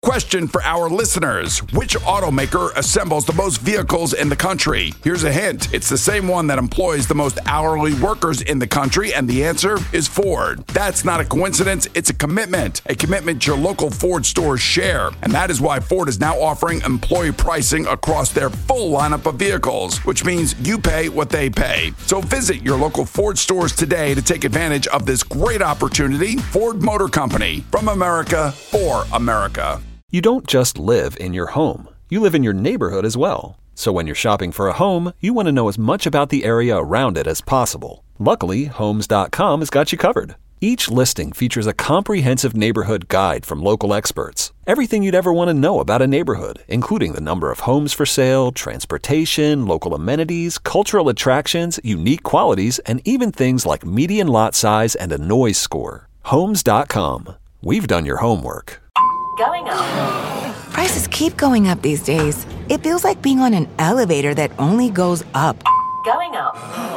Question for our listeners. Which automaker assembles the most vehicles in the country? Here's a hint. It's the same one that employs the most hourly workers in the country, and the answer is Ford. That's not a coincidence. It's a commitment your local Ford stores share. And that is why Ford is now offering employee pricing across their full lineup of vehicles, which means you pay what they pay. So visit your local Ford stores today to take advantage of this great opportunity. Ford Motor Company, from America for America. You don't just live in your home. You live in your neighborhood as well. So when you're shopping for a home, you want to know as much about the area around it as possible. Luckily, Homes.com has got you covered. Each listing features a comprehensive neighborhood guide from local experts. Everything you'd ever want to know about a neighborhood, including the number of homes for sale, transportation, local amenities, cultural attractions, unique qualities, and even things like median lot size and a noise score. Homes.com. We've done your homework. Going up. Prices keep going up these days. It feels like being on an elevator that only goes up. Going up.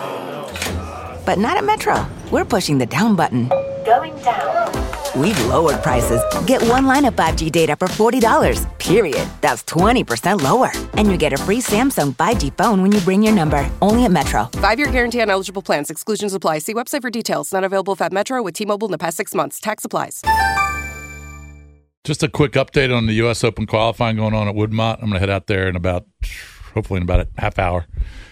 But not at Metro. We're pushing the down button. Going down. We've lowered prices. Get one line of 5G data for $40, period. That's 20% lower. And you get a free Samsung 5G phone when you bring your number. Only at Metro. 5-year guarantee on eligible plans. Exclusions apply. See website for details. Not available at Metro with T-Mobile in the past 6 months. Tax applies. Just a quick update on the U.S. Open qualifying going on at Woodmont. I'm going to head out there hopefully in about a half hour.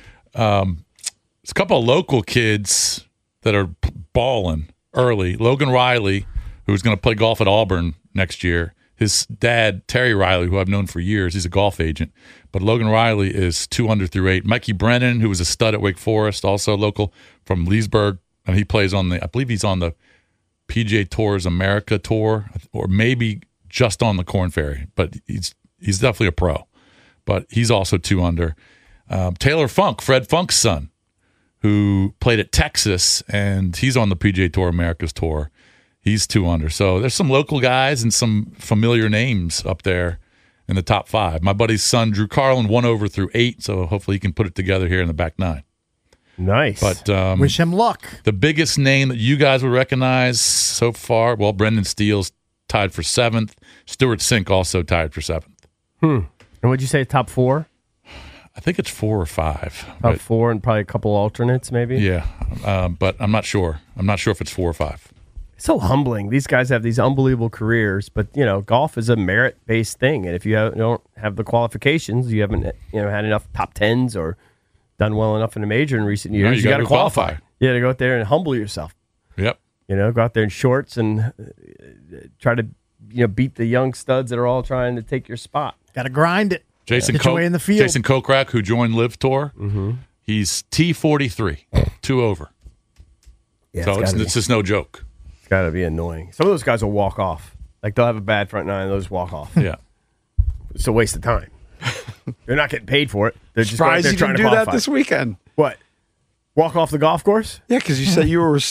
There's a couple of local kids that are balling early. Logan Riley, who's going to play golf at Auburn next year. His dad, Terry Riley, who I've known for years, he's a golf agent. But Logan Riley is 2 under through 8. Mikey Brennan, who was a stud at Wake Forest, also local from Leesburg, and he plays I believe he's on the PGA Tour's America Tour, or maybe just on the Korn Ferry, but he's definitely a pro. But he's also 2 under. Taylor Funk, Fred Funk's son, who played at Texas, and he's on the PGA Tour America's Tour. He's 2 under. So there's some local guys and some familiar names up there in the top 5. My buddy's son, Drew Carlin, 1 over through 8, so hopefully he can put it together here in the back 9. Nice. But wish him luck. The biggest name that you guys would recognize so far, well, Brendan Steele's tied for 7th. Stuart Sink also tied for 7th. And what'd you say, top 4? I think it's 4 or 5. Top 4 and probably a couple alternates, maybe? Yeah, but I'm not sure. I'm not sure if it's 4 or 5. It's so humbling. These guys have these unbelievable careers, but, golf is a merit-based thing. And if you don't have the qualifications, you haven't had enough top 10s or done well enough in a major in recent years, you got to qualify. You got to go out there and humble yourself. Yep. Go out there in shorts and try to beat the young studs that are all trying to take your spot. Got to grind it. Jason Get your way in the field. Jason Kokrak, who joined Live Tour, he's T43, 2 over. Yeah, so it's just no joke. It's got to be annoying. Some of those guys will walk off. Like they'll have a bad front 9 and they'll just walk off. Yeah. It's a waste of time. They're not getting paid for it. They're just Surprised you trying didn't to do qualify. that this weekend. What? Walk off the golf course? Yeah, because you said you were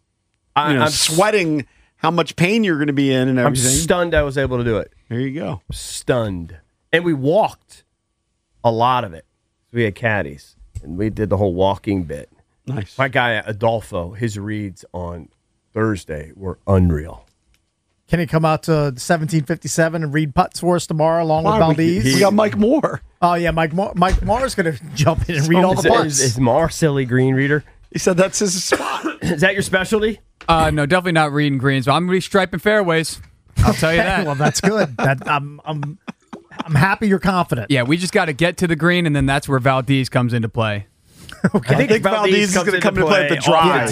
I'm sweating how much pain you're going to be in and everything. I'm stunned I was able to do it. There you go. Stunned. And we walked a lot of it. We had caddies, and we did the whole walking bit. Nice. My guy, Adolfo, his reads on Thursday were unreal. Can he come out to 1757 and read putts for us tomorrow along with Valdez? We got Mike Moore. Oh, yeah, Mike Moore is going to jump in and read all the putts. Is Moore silly green reader? He said that's his spot. Is that your specialty? No, definitely not reading greens, but I'm going to be striping fairways. I'll tell you that. Well, that's good. I'm happy you're confident. Yeah, we just got to get to the green, and then that's where Valdez comes into play. Okay. I think Valdez is going to come into play with the drive.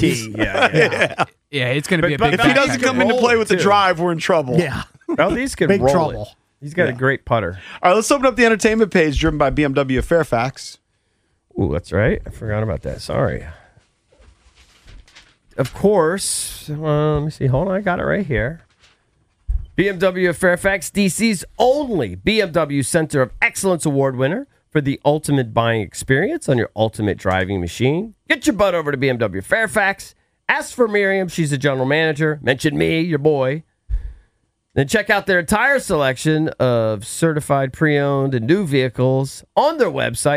Yeah, it's going to be a big. If he doesn't come into play with the drive, we're in trouble. Yeah, Valdez could big roll trouble. It. He's got a great putter. All right, let's open up the entertainment page driven by BMW of Fairfax. Ooh, that's right. I forgot about that. Sorry. Of course. Let me see. Hold on. I got it right here. BMW of Fairfax, DC's only BMW Center of Excellence Award winner for the ultimate buying experience on your ultimate driving machine. Get your butt over to BMW of Fairfax. Ask for Miriam. She's the general manager. Mention me, your boy. Then check out their entire selection of certified pre-owned and new vehicles on their website,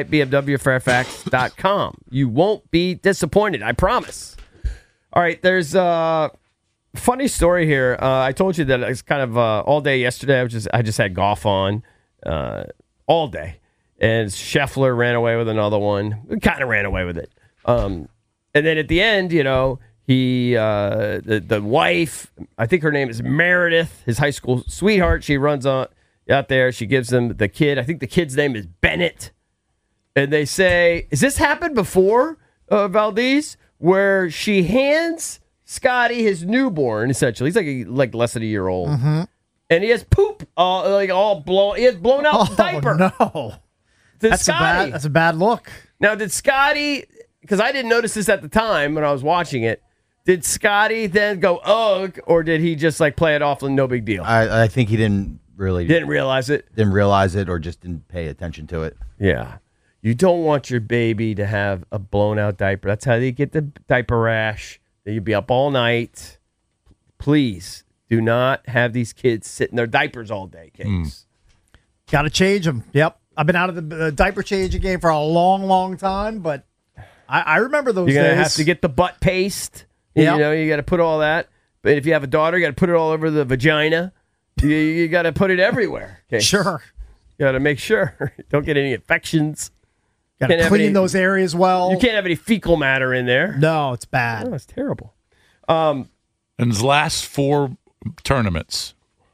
bmwfairfax.com. You won't be disappointed, I promise. All right, there's Funny story here. I told you that it's kind of all day yesterday. I just had golf on all day, and Scheffler ran away with another one. Kind of ran away with it. And then at the end, he the wife, I think her name is Meredith, his high school sweetheart. She runs out there. She gives him the kid. I think the kid's name is Bennett. And they say, has this happened before, Valdez, where she hands Scotty his newborn, essentially. He's like less than a year old. Mm-hmm. And he has poop all blown. He has blown out diaper. No. That's a bad look. Now, did Scotty, because I didn't notice this at the time when I was watching it, did Scotty then go, ugh, or did he just play it off and no big deal? I think he didn't realize it. Didn't realize it or just didn't pay attention to it. Yeah. You don't want your baby to have a blown out diaper. That's how you get the diaper rash. You'd be up all night. Please do not have these kids sit in their diapers all day, Case. Got to change them. Yep. I've been out of the diaper changing game for a long, long time, but I remember those days. You're going to have to get the butt paste. Yep. You got to put all that. But if you have a daughter, you got to put it all over the vagina. You got to put it everywhere. Case. Sure. You got to make sure. Don't get any infections. Got to clean those areas well. You can't have any fecal matter in there. No, it's bad. Oh, it's terrible. In his last 4 tournaments,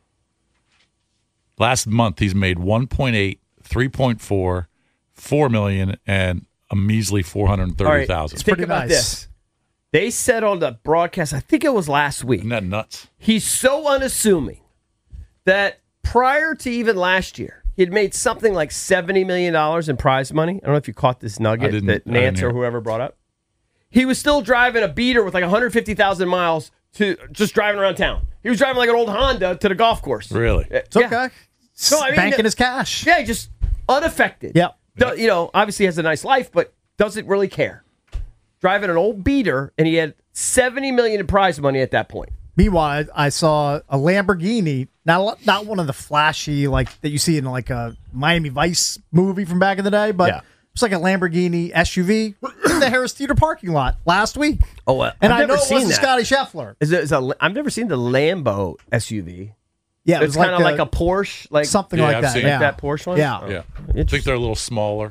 last month he's made 1.8, 3.4, 4 million, and a measly 430,000. Think about this. They said on the broadcast, I think it was last week. Isn't that nuts? He's so unassuming that prior to even last year, he'd made something like $70 million in prize money. I don't know if you caught this nugget that Nance or whoever brought up. He was still driving a beater with 150,000 miles to just driving around town. He was driving like an old Honda to the golf course. Really? It's okay. So, banking his cash. Yeah, just unaffected. Yep. Obviously has a nice life, but doesn't really care. Driving an old beater, and he had $70 million in prize money at that point. Meanwhile, I saw a Lamborghini, not one of the flashy that you see in a Miami Vice movie from back in the day, but it's like a Lamborghini SUV in the Harris Theater parking lot last week. Oh, and I know it wasn't Scotty Scheffler. I've never seen the Lambo SUV. Yeah, it's kind of like a Porsche, something like that. Like that Porsche one. Yeah, I think they're a little smaller.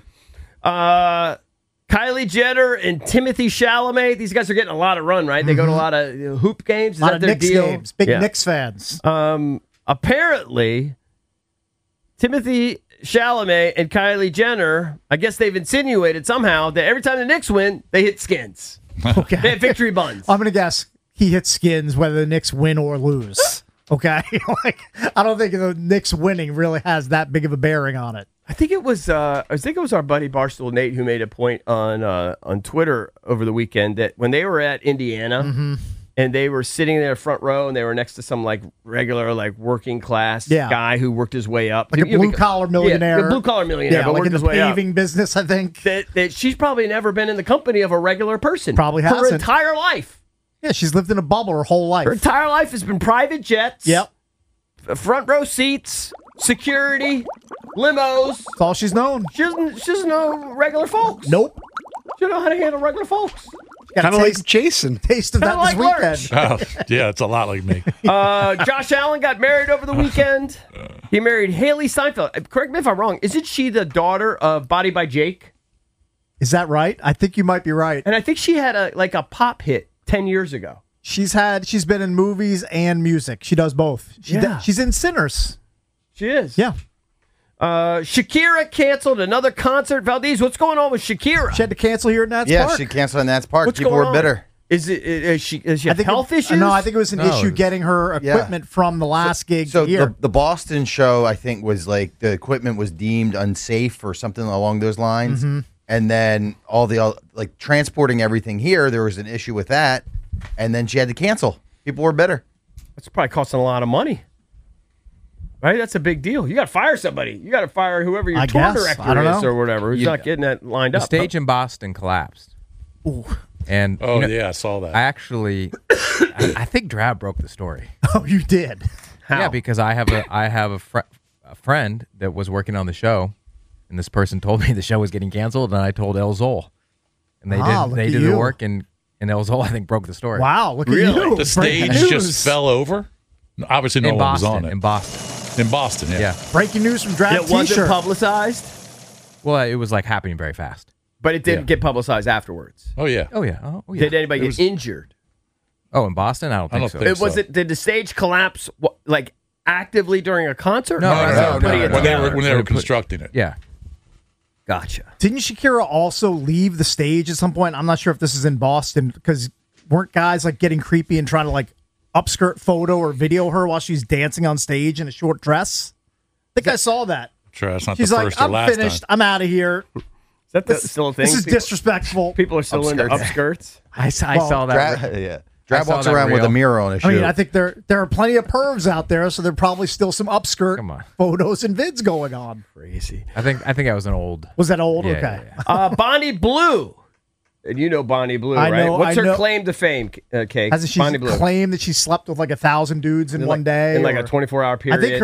Kylie Jenner and Timothy Chalamet. These guys are getting a lot of run, right? They go to a lot of hoop games. A lot of Knicks games. Big Knicks fans. Apparently, Timothy Chalamet and Kylie Jenner, I guess they've insinuated somehow that every time the Knicks win, they hit skins. Okay. They hit victory buns. I'm going to guess he hits skins whether the Knicks win or lose. Okay? I don't think the Knicks winning really has that big of a bearing on it. I think it was our buddy Barstool Nate who made a point on Twitter over the weekend that when they were at Indiana and they were sitting there front row and they were next to some regular working class guy who worked his way up, like a blue collar millionaire, a blue collar millionaire, but like worked in his the way up. paving business. I think that she's probably never been in the company of a regular person. Probably hasn't. Her entire life. Yeah, she's lived in a bubble her whole life. Her entire life has been private jets. Yep. Front row seats, security, limos. That's all she's known. She doesn't know regular folks. Nope. She don't know how to handle regular folks. Kind of like Jason. Taste of that this weekend. Oh, yeah, it's a lot like me. Josh Allen got married over the weekend. He married Haley Steinfeld. Correct me if I'm wrong. Isn't she the daughter of Body by Jake? Is that right? I think you might be right. And I think she had a pop hit 10 years ago. She's been in movies and music. She does both. She's in Sinners. She is. Yeah. Shakira canceled another concert. Valdez, what's going on with Shakira? She had to cancel here at Nats Park. Yeah, she canceled in Nats Park. What's People going were on? bitter. Is she have health issues? No, I think it was an issue getting her equipment from the last gig here. The Boston show, I think, was the equipment was deemed unsafe or something along those lines. Mm-hmm. And then all the transporting everything here, there was an issue with that. And then she had to cancel. People were bitter. That's probably costing a lot of money. Right? That's a big deal. You got to fire somebody. You got to fire whoever your tour director is or whatever who's not getting that lined up. The stage in Boston collapsed. Ooh. And I saw that. I actually, I think Drab broke the story. Oh, you did? How? Yeah, because I have a friend that was working on the show, and this person told me the show was getting canceled, and I told El Zol, and they did the work, and And that was all I think broke the story. Wow, look at Really? you. The stage Breaking just news. fell over. Obviously, no In one was Boston. on it. In Boston. In Boston, yeah. Yeah. Breaking news from Draft It wasn't T-shirt. publicized, Well, it was like happening very fast. but it didn't get publicized afterwards. Oh yeah. Oh yeah. Oh yeah. Did anybody It get was- injured? Oh, in Boston, I don't think so. Did the stage collapse like actively during a concert? No, Or was no, it putting no, it no. together? When they were constructing it. Yeah. Gotcha. Didn't Shakira also leave the stage at some point? I'm not sure if this is in Boston because weren't guys like getting creepy and trying to like upskirt photo or video her while she's dancing on stage in a short dress? I think I saw that. Sure, that's not She's the like, first or I'm last finished. time. I'm out of here. Is that still a thing? This is People- disrespectful. People are still into upskirts. I saw that. Yeah. I Drab saw walks that around with a reel. mirror on his shoe. I mean, I think there are plenty of pervs out there, so there are probably still some upskirt photos and vids going on. Crazy. I think that was an old. Was that old? Yeah, okay. yeah, Bonnie Blue. And you know Bonnie Blue, I right? know- What's I her know. claim to fame, Cake? Hasn't she Bonnie Blue. claimed that she slept with like 1,000 dudes in one day? In like a or- 24-hour period. I think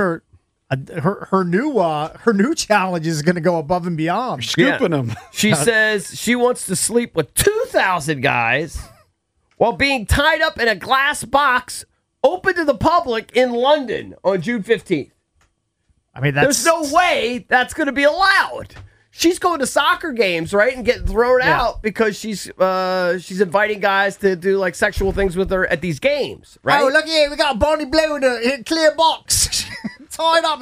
her new challenge is going to go above and beyond. Scooping them. She says she wants to sleep with 2,000 guys while being tied up in a glass box open to the public in London on June 15th. I mean, there's no way that's going to be allowed. She's going to soccer games, right, and getting thrown out because she's inviting guys to do like sexual things with her at these games, right? Oh, look here, we got Bonnie Blue in a clear box. Tied up.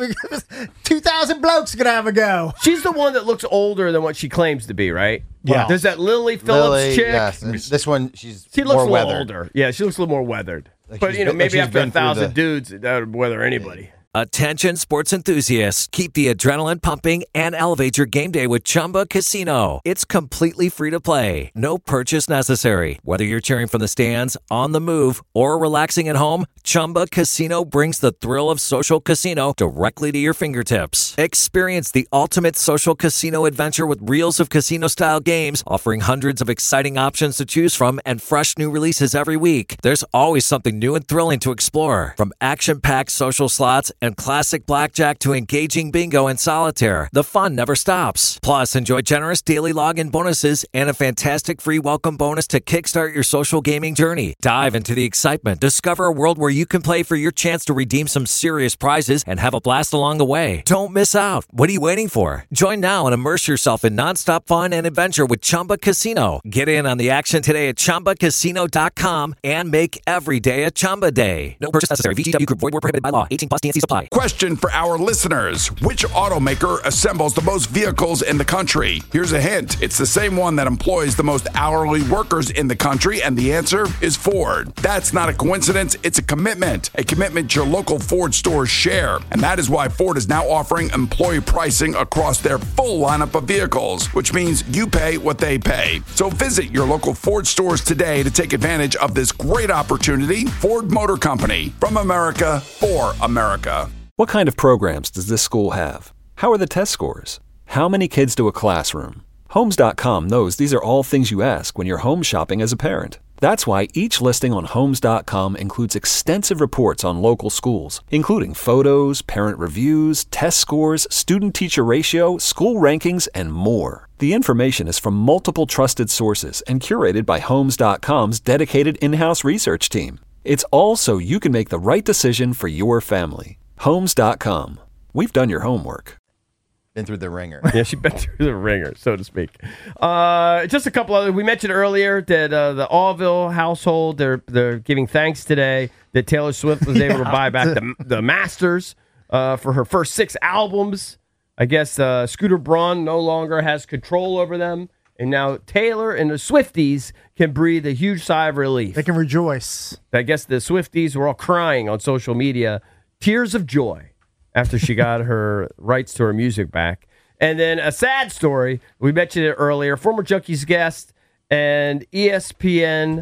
2,000 blokes are going to have a go. She's the one that looks older than what she claims to be, right? Yeah. There's that Lily Phillips Lily, chick. yes. And this one, she She looks more a little weathered. older. Yeah, she looks a little more weathered. Like But, she's been- like maybe she's after been through 1,000 the- dudes, that would weather anybody. Attention sports enthusiasts, keep the adrenaline pumping and elevate your game day with Chumba Casino. It's completely free to play. No purchase necessary. Whether you're cheering from the stands, on the move, or relaxing at home, Chumba Casino brings the thrill of social casino directly to your fingertips. Experience the ultimate social casino adventure with reels of casino-style games, offering hundreds of exciting options to choose from and fresh new releases every week. There's always something new and thrilling to explore, from action-packed social slots and classic blackjack to engaging bingo and solitaire. The fun never stops. Plus, enjoy generous daily login bonuses and a fantastic free welcome bonus to kickstart your social gaming journey. Dive into the excitement. Discover a world where you can play for your chance to redeem some serious prizes and have a blast along the way. Don't miss out. What are you waiting for? Join now and immerse yourself in nonstop fun and adventure with Chumba Casino. Get in on the action today at ChumbaCasino.com and make every day a Chumba day. No purchase necessary. VGW Group. Void where prohibited by law. 18 plus TNC supply. Question for our listeners. Which automaker assembles the most vehicles in the country? Here's a hint. It's the same one that employs the most hourly workers in the country, and the answer is Ford. That's not a coincidence. It's a commitment your local Ford stores share. And that is why Ford is now offering employee pricing across their full lineup of vehicles, which means you pay what they pay. So visit your local Ford stores today to take advantage of this great opportunity. Ford Motor Company, from America for America. What kind of programs does this school have? How are the test scores? How many kids do a classroom? Homes.com knows these are all things you ask when you're home shopping as a parent. That's why each listing on Homes.com includes extensive reports on local schools, including photos, parent reviews, test scores, student-teacher ratio, school rankings, and more. The information is from multiple trusted sources and curated by Homes.com's dedicated in-house research team. It's all so you can make the right decision for your family. Homes.com. We've done your homework. Been through the ringer. Yeah, she's been through the ringer, so to speak. Just a couple other. We mentioned earlier that the Allville household, they're giving thanks today that Taylor Swift was able to buy back the masters for her first 6 albums. I guess Scooter Braun no longer has control over them, and now Taylor and the Swifties can breathe a huge sigh of relief. They can rejoice. I guess the Swifties were all crying on social media, tears of joy, after she got her rights to her music back. And then a sad story, we mentioned it earlier, former Junkies guest and ESPN,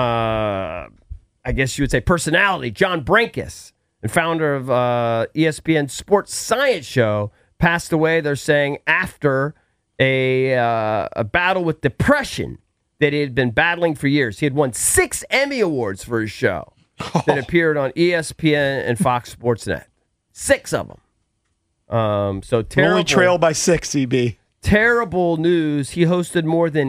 I guess you would say personality, John Brenkus, and founder of ESPN Sports Science Show, passed away, they're saying, after a battle with depression that he had been battling for years. He had won 6 Emmy Awards for his show that appeared on ESPN and Fox Sports Net. 6 of them. So terrible. Only trailed by 6, EB. Terrible news. He hosted more than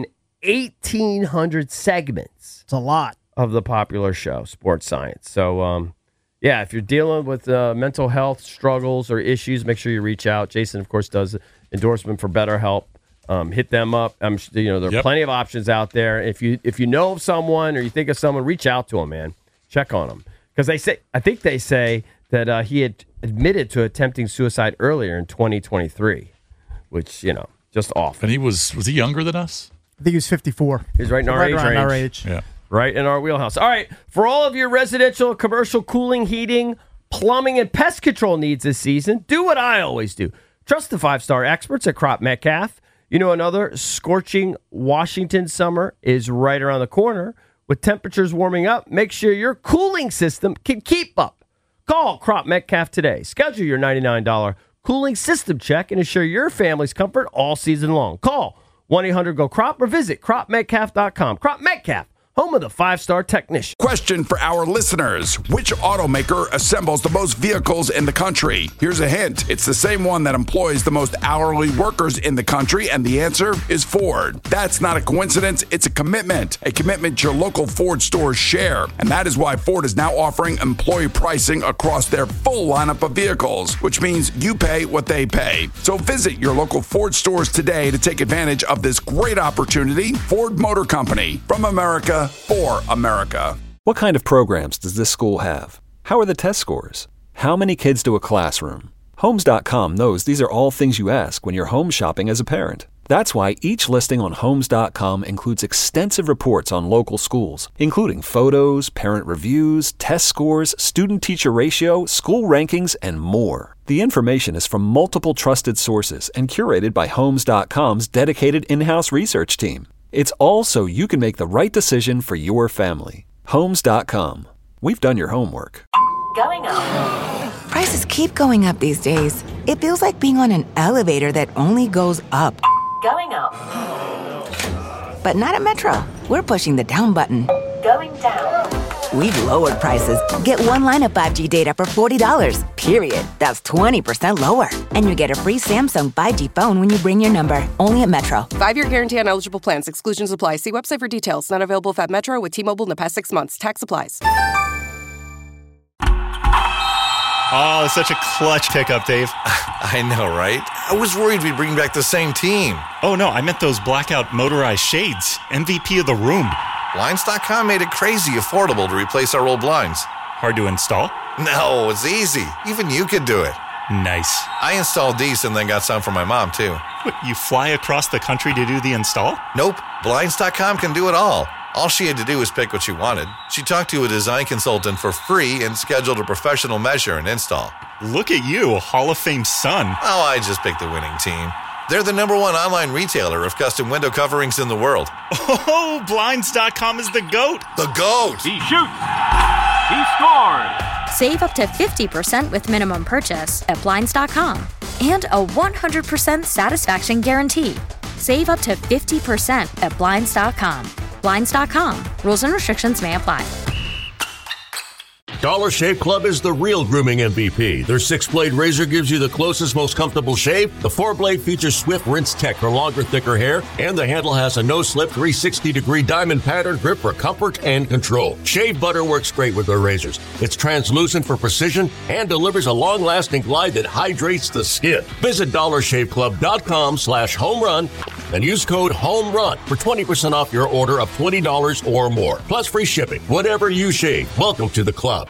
1,800 segments. It's a lot. Of the popular show, Sports Science. So, yeah, if you're dealing with mental health struggles or issues, make sure you reach out. Jason, of course, does endorsement for BetterHelp. Hit them up. There are plenty of options out there. If you know of someone or you think of someone, reach out to them, man. Check on them. Because I think they say that he had admitted to attempting suicide earlier in 2023, which, just off. And was he younger than us? I think he was 54. He's right in our age range. Our age. Yeah. Right in our wheelhouse. All right, for all of your residential, commercial cooling, heating, plumbing, and pest control needs this season, do what I always do. Trust the 5-star experts at Crop Metcalf. Another scorching Washington summer is right around the corner. With temperatures warming up, make sure your cooling system can keep up. Call Crop Metcalf today. Schedule your $99 cooling system check and ensure your family's comfort all season long. Call 1-800-GO-CROP or visit cropmetcalf.com. Crop Metcalf, home of the 5-star technician. Question for our listeners. Which automaker assembles the most vehicles in the country? Here's a hint. It's the same one that employs the most hourly workers in the country, and the answer is Ford. That's not a coincidence. It's a commitment your local Ford stores share. And that is why Ford is now offering employee pricing across their full lineup of vehicles, which means you pay what they pay. So visit your local Ford stores today to take advantage of this great opportunity. Ford Motor Company, from America for America. What kind of programs does this school have? How are the test scores? How many kids do a classroom? Homes.com knows these are all things you ask when you're home shopping as a parent. That's why each listing on Homes.com includes extensive reports on local schools, including photos, parent reviews, test scores, student-teacher ratio, school rankings, and more. The information is from multiple trusted sources and curated by Homes.com's dedicated in-house research team. It's all so you can make the right decision for your family. Homes.com. We've done your homework. Going up. Prices keep going up these days. It feels like being on an elevator that only goes up. Going up. But not at Metro. We're pushing the down button. Going down. We've lowered prices. Get one line of 5G data for $40, period. That's 20% lower. And you get a free Samsung 5G phone when you bring your number. Only at Metro. 5-year guarantee on eligible plans. Exclusions apply. See website for details. Not available if at Metro with T-Mobile in the past 6 months. Tax applies. Oh, such a clutch pickup, Dave. I know, right? I was worried we'd bring back the same team. Oh, no, I meant those blackout motorized shades. MVP of the room. Blinds.com made it crazy affordable to replace our old blinds. Hard to install? No, it's easy. Even you could do it. Nice. I installed these and then got some for my mom, too. What, you fly across the country to do the install? Nope. Blinds.com can do it all. All she had to do was pick what she wanted. She talked to a design consultant for free and scheduled a professional measure and install. Look at you, a Hall of Fame son. Oh, I just picked the winning team. They're the #1 online retailer of custom window coverings in the world. Oh, Blinds.com is the GOAT. The GOAT! He shoots. He scored. Save up to 50% with minimum purchase at Blinds.com. And a 100% satisfaction guarantee. Save up to 50% at Blinds.com. Blinds.com. Rules and restrictions may apply. Dollar Shave Club is the real grooming MVP. Their 6-blade razor gives you the closest, most comfortable shave. The 4-blade features Swift Rinse Tech for longer, thicker hair. And the handle has a no-slip 360-degree diamond pattern grip for comfort and control. Shave butter works great with their razors. It's translucent for precision and delivers a long-lasting glide that hydrates the skin. Visit DollarShaveClub.com/homerun and use code HOMERUN for 20% off your order of $20 or more. Plus free shipping. Whatever you shave, welcome to the club.